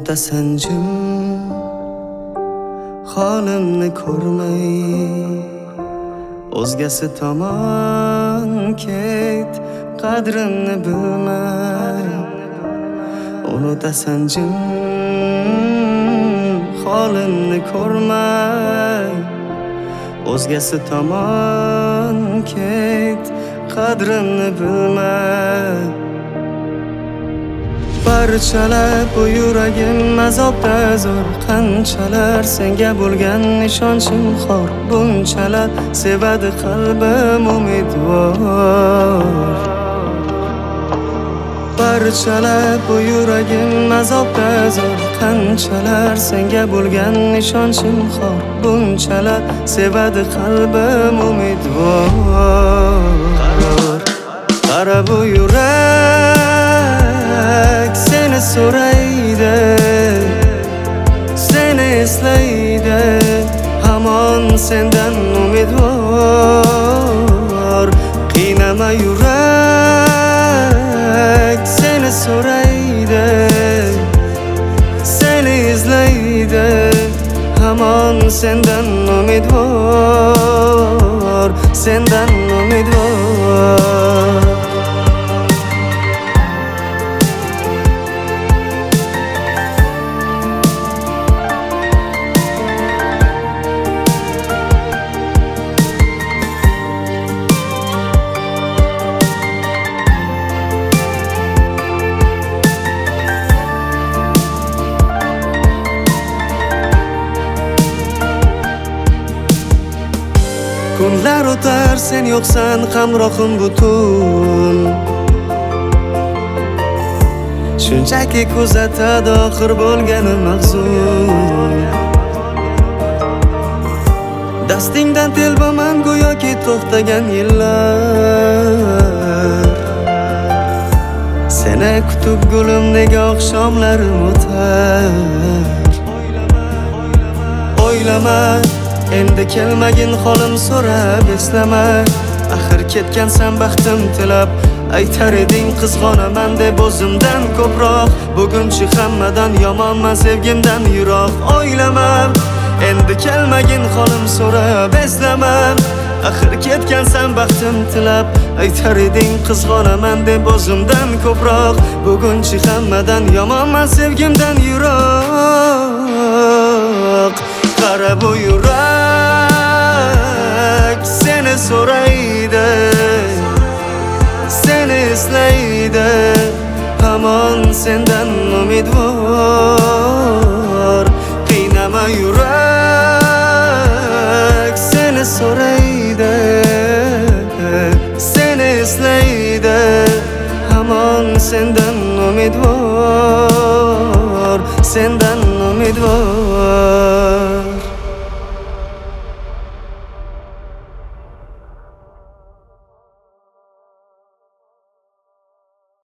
Unudasan jim holimni ko'rmay, o'zgasi tomon ket, qadrimni bilmay. Unudasan jim holimni ko'rmay, o'zgasi tomon ket, qadrimni bilmay. Parchalab bu yuragim azobda zo'r, qanchalar senga bo'lgan ishonchim xor, bunchalar sevadi qalbim umidvor. Parchalab bu yuragim azobda zo'r, qanchalar senga bo'lgan ishonchim xor, bunchalar sevadi qalbim umidvor. Qara bu yurak seni so'raydi, seni eslaydi, hamon sendan umidvor. Qiynama yurak seni so'raydi, seni izlaydi, hamon sendan umidvor, sendan umidvor. Kunlar o'tar, sen yo'qsan, hamrohim butun. Shunchaki kuzatadi oxir bo'lgani mahzun. Dastingdan telbaman go'yoki to'xtagan yillar. Seni kutib gulim nega oqshomlarim o'tar. O'ylama, endi kelmagin holim so'rab eslama. Axir ketgansan baxtim tilab, aytar eding qizg'onaman deb o'zimdan ko'proq. Bugunchi hammadan yomonman, sevgimdan yiroq. O'ylama, endi kelmagin holim so'rab eslama. Axir ketgansan baxtim tilab, aytar eding qizg'onaman deb o'zimdan ko'proq. Bugunchi hammadan yomonman, sevgimdan yiroq. Qara bu yurak seni so'raydi, seni eslaydi, hamon sendan umidvor. Qiynama yurak seni so'raydi, seni eslaydi, hamon sendan umidvor, sendan umidvor.